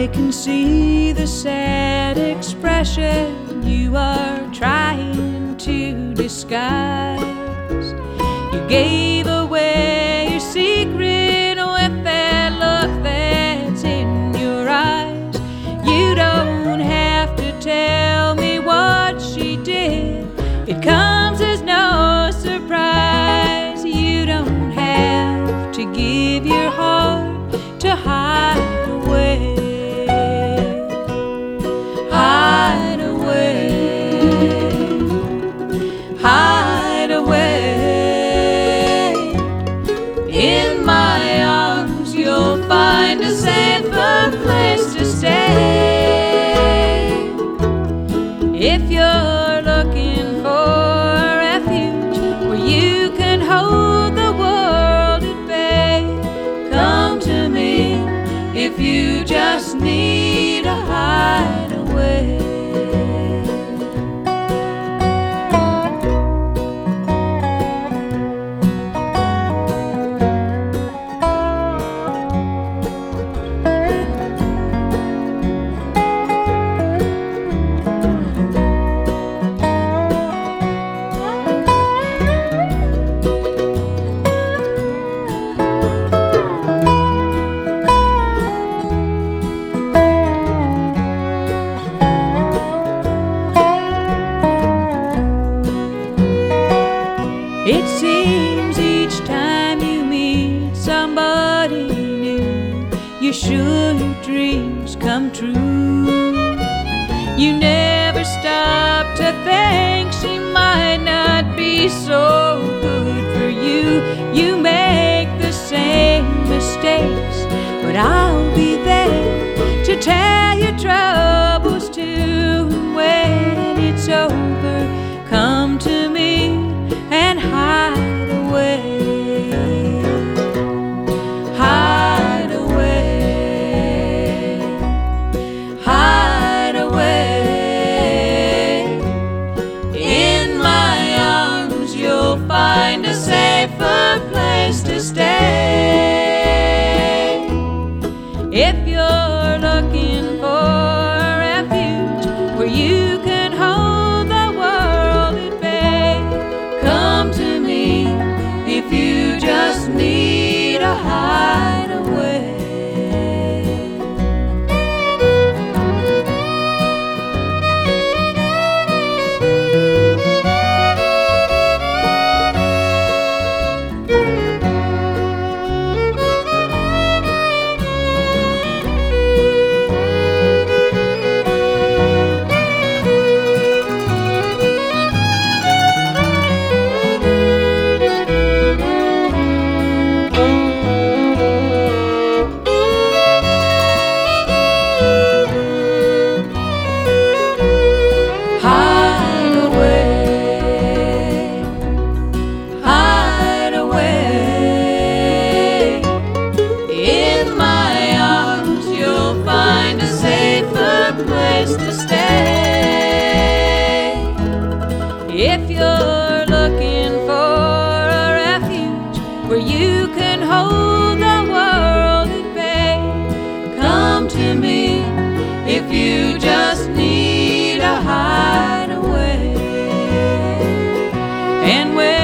I can see the sad expression you are trying to disguise. You gave away your secret with that look that's in your eyes. You don't have to tell me what she did, it comes as no surprise. You don't have to give your heart to hide away. Hide away. Hide away. In my arms you'll find a safer place to stay. If you're looking for a refuge where you can hold the world at bay, come to me if you just need a hideaway. It seems each time you meet somebody new, you're sure your dreams come true. You never stop to think she might not be so good for you. You make the same mistakes, but I'll be there to tell your troubles to. And when it's over, come to me and hide away. Hide away. Hide away. In my arms you'll find a safer place to stay. If you're looking for a refuge where you can hold the world at bay, come to me if you just need a hideaway. To stay. If you're looking for a refuge where you can hold the world at bay, come to me if you just need a hideaway. And when